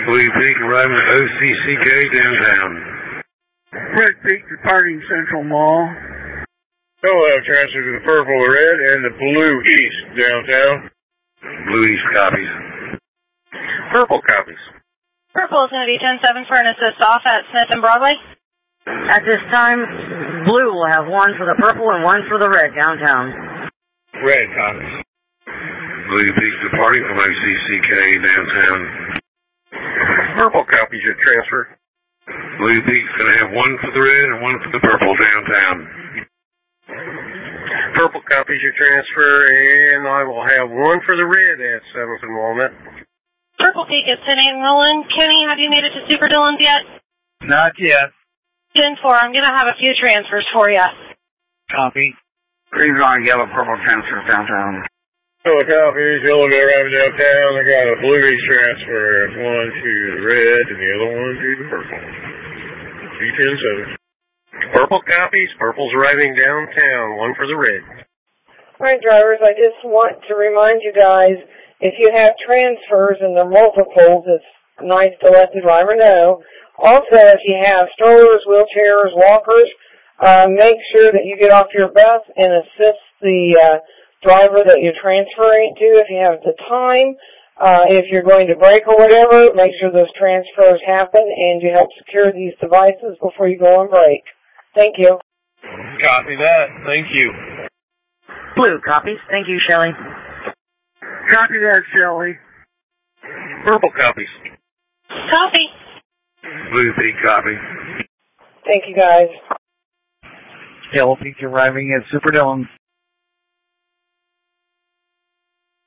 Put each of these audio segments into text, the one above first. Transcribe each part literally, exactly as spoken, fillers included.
Blue Peak arriving at O C C K downtown. Red Peak departing Central Mall. We'll have transfer to the purple, the red, and the blue east downtown. Blue East copies. Purple copies. Purple is going to be ten seven for an assist off at Smith and Broadway. At this time, blue will have one for the purple and one for the red downtown. Red copies. Blue Peak departing from O C C K downtown. Purple copies your transfer. Blue Peak's going to have one for the red and one for the purple downtown. Purple copies your transfer, and I will have one for the red at seventh and Walnut. Purple Peak is ten eight and rolling. Kenny, have you made it to Super Dillon's yet? Not yet. ten four, I'm going to have a few transfers for you. Copy. Green, on yellow, purple transfers downtown. Yellow copies, yellow go around downtown. I got a blue east transfer. One to the red and the other one to the purple. D ten seven. Purple copies, purple's arriving downtown, one for the red. Alright drivers, I just want to remind you guys, if you have transfers and they're multiples, it's nice to let the driver know. Also, if you have strollers, wheelchairs, walkers, uh, make sure that you get off your bus and assist the uh, driver that you're transferring to if you have the time. Uh, if you're going to break or whatever, make sure those transfers happen and you help secure these devices before you go on break. Thank you. Copy that. Thank you. Blue copies. Thank you, Shelley. Copy that, Shelley. Purple copies. Copy. Blue Peak copy. Thank you, guys. Yellow Peak arriving at Super Dillon.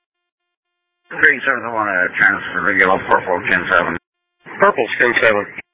Green seven, I want to transfer the yellow, purple, ten seven. Purple's ten seven.